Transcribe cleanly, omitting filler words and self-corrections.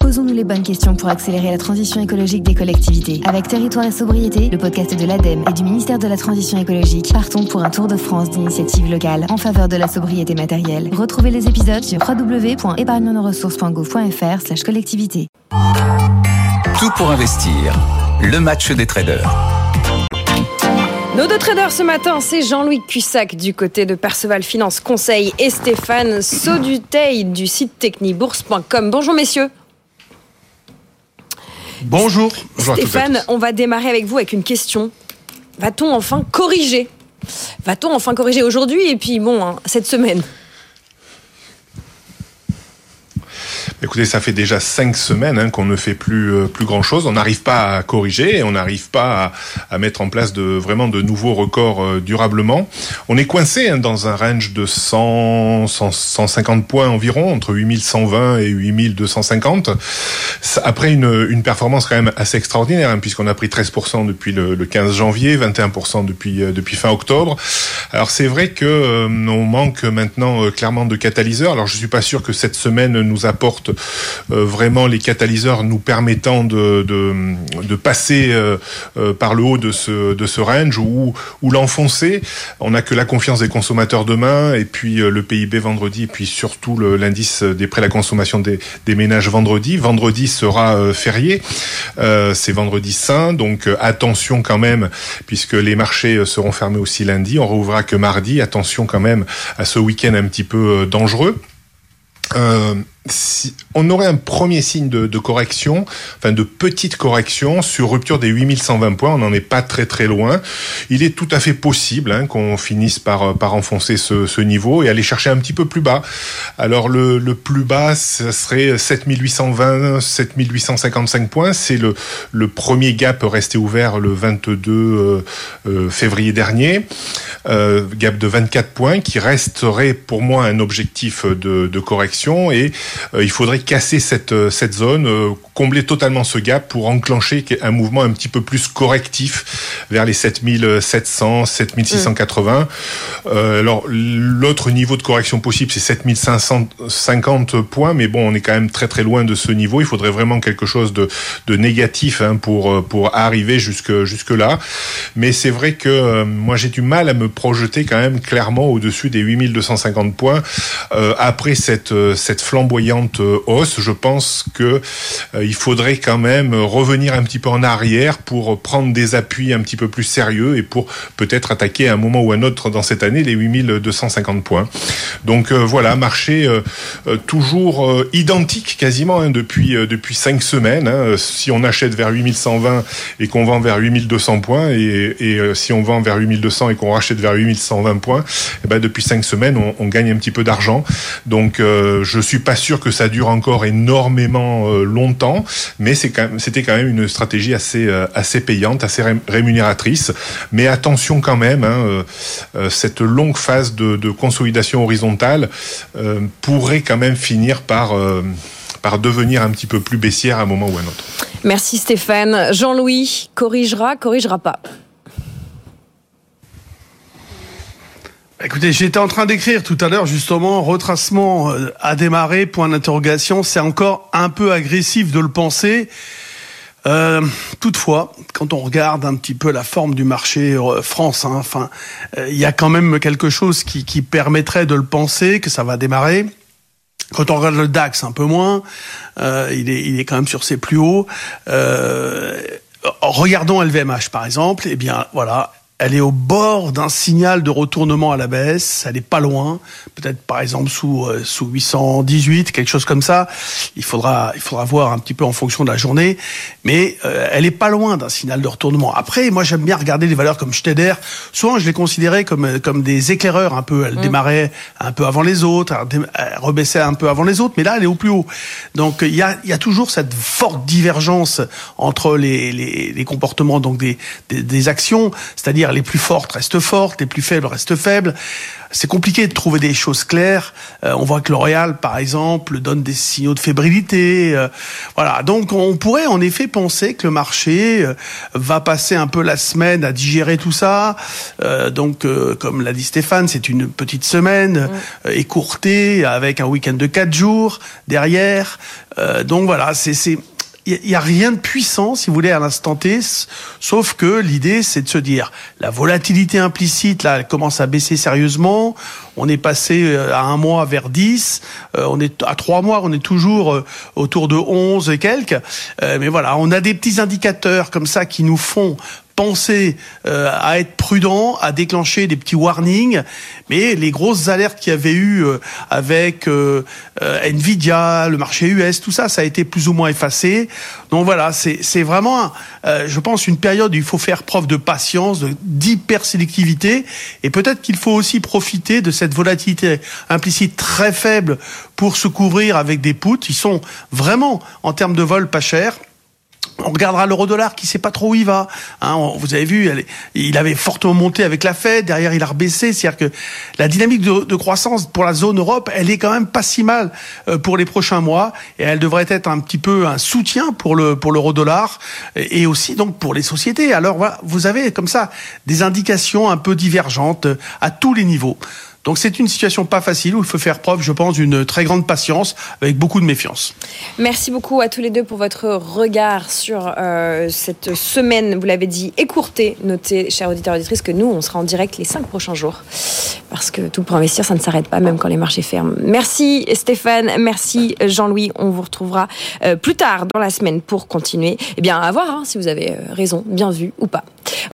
Posons-nous les bonnes questions pour accélérer la transition écologique des collectivités. Avec Territoire et Sobriété, le podcast de l'ADEME et du ministère de la Transition écologique, partons pour un tour de France d'initiatives locales en faveur de la sobriété matérielle. Retrouvez les épisodes sur www.épargnenosressources.gouv.fr/collectivité. Tout pour investir. Le match des traders. Nos deux traders ce matin, c'est Jean-Louis Cussac du côté de Perceval Finance Conseil et Stéphane Sauduteil du site technibourse.com. Bonjour messieurs. Bonjour. Stéphane, on va démarrer avec vous avec une question. Va-t-on enfin corriger aujourd'hui et puis cette semaine? Écoutez, ça fait déjà 5 semaines qu'on ne fait plus grand-chose. On n'arrive pas à corriger et on n'arrive pas à mettre en place vraiment de nouveaux records durablement. On est coincé dans un range de 150 points environ, entre 8120 et 8250. Après une performance quand même assez extraordinaire, puisqu'on a pris 13% depuis le 15 janvier, 21% depuis fin octobre. Alors c'est vrai que on manque maintenant clairement de catalyseurs. Alors je suis pas sûr que cette semaine nous apporte vraiment les catalyseurs nous permettant de passer par le haut de ce range ou l'enfoncer. On n'a que la confiance des consommateurs demain et puis le PIB vendredi et puis surtout l'indice des prêts à la consommation des ménages vendredi. Vendredi sera férié, c'est vendredi saint, donc attention quand même puisque les marchés seront fermés aussi lundi. On rouvrira que mardi. Attention quand même à ce week-end un petit peu dangereux. Si on aurait un premier signe de correction, enfin de petite correction sur rupture des 8120 points, on n'en est pas très très loin. Il est tout à fait possible qu'on finisse par enfoncer ce niveau et aller chercher un petit peu plus bas. Alors le plus bas, ça serait 7820, 7855 points. C'est le premier gap resté ouvert le 22 février dernier. Gap de 24 points qui resterait pour moi un objectif de correction et il faudrait casser cette zone, combler totalement ce gap pour enclencher un mouvement un petit peu plus correctif vers les 7700, 7680. Alors l'autre niveau de correction possible c'est 7550 points, mais bon on est quand même très très loin de ce niveau. Il faudrait vraiment quelque chose de négatif pour arriver jusque là. Mais c'est vrai que moi j'ai du mal à me projeter quand même clairement au-dessus des 8250 points après cette flamboyante hausse. Je pense que il faudrait quand même revenir un petit peu en arrière pour prendre des appuis un petit peu plus sérieux et pour peut-être attaquer à un moment ou un autre dans cette année les 8250 points. Donc voilà, marché toujours identique quasiment depuis 5 semaines. Si on achète vers 8120 et qu'on vend vers 8200 points et si on vend vers 8200 et qu'on rachète vers 8120 points, depuis 5 semaines on gagne un petit peu d'argent. Donc je suis pas sûr que ça dure encore énormément longtemps, mais c'était quand même une stratégie assez payante, assez rémunératrice. Mais attention quand même, cette longue phase de consolidation horizontale pourrait quand même finir par devenir un petit peu plus baissière à un moment ou à un autre. Merci Stéphane. Jean-Louis, corrigera pas? Écoutez, j'étais en train d'écrire tout à l'heure justement retracement à démarrer, point d'interrogation. C'est encore un peu agressif de le penser. Toutefois, quand on regarde un petit peu la forme du marché France, il y a quand même quelque chose qui permettrait de le penser, que ça va démarrer. Quand on regarde le DAX, un peu moins, il est quand même sur ses plus hauts. Regardons LVMH par exemple, voilà. Elle est au bord d'un signal de retournement à la baisse. Elle est pas loin. Peut-être, par exemple, sous 818, quelque chose comme ça. Il faudra voir un petit peu en fonction de la journée. Mais, elle est pas loin d'un signal de retournement. Après, moi, j'aime bien regarder les valeurs comme Schneider. Souvent, je les considérais comme des éclaireurs un peu. Elle démarrait un peu avant les autres. Elle rebaissait un peu avant les autres. Mais là, elle est au plus haut. Donc, il y a toujours cette forte divergence entre les comportements, donc des actions. C'est-à-dire, dire, les plus fortes restent fortes, les plus faibles restent faibles. C'est compliqué de trouver des choses claires. On voit que L'Oréal, par exemple, donne des signaux de fébrilité. Voilà. Donc, on pourrait en effet penser que le marché va passer un peu la semaine à digérer tout ça. Donc, comme l'a dit Stéphane, c'est une petite semaine écourtée avec un week-end de 4 jours derrière. Donc voilà, il y a rien de puissant, si vous voulez, à l'instant T, sauf que l'idée, c'est de se dire, la volatilité implicite, là, elle commence à baisser sérieusement. On est passé à 1 mois vers 10. On est à 3 mois, on est toujours autour de 11 et quelques. Mais voilà, on a des petits indicateurs comme ça qui nous font penser à être prudent, à déclencher des petits warnings, mais les grosses alertes qu'il y avait eu avec Nvidia, le marché US, tout ça, ça a été plus ou moins effacé. Donc voilà, c'est vraiment, je pense, une période où il faut faire preuve de patience, d'hyper-sélectivité, et peut-être qu'il faut aussi profiter de cette volatilité implicite très faible pour se couvrir avec des puts. Ils sont vraiment, en termes de vol, pas chers. On regardera l'euro-dollar qui sait pas trop où il va. Vous avez vu, il avait fortement monté avec la Fed, derrière il a rebaissé. C'est-à-dire que la dynamique de croissance pour la zone Europe, elle est quand même pas si mal pour les prochains mois, et elle devrait être un petit peu un soutien pour l'euro-dollar et aussi donc pour les sociétés. Alors voilà, vous avez comme ça des indications un peu divergentes à tous les niveaux. Donc c'est une situation pas facile où il faut faire preuve, je pense, d'une très grande patience avec beaucoup de méfiance. Merci beaucoup à tous les deux pour votre regard sur cette semaine, vous l'avez dit, écourtée. Notez, chers auditeurs et auditrices, que nous, on sera en direct les 5 prochains jours. Parce que tout pour investir, ça ne s'arrête pas, même quand les marchés ferment. Merci Stéphane, merci Jean-Louis. On vous retrouvera plus tard dans la semaine pour continuer. Eh bien, à voir si vous avez raison, bien vu ou pas.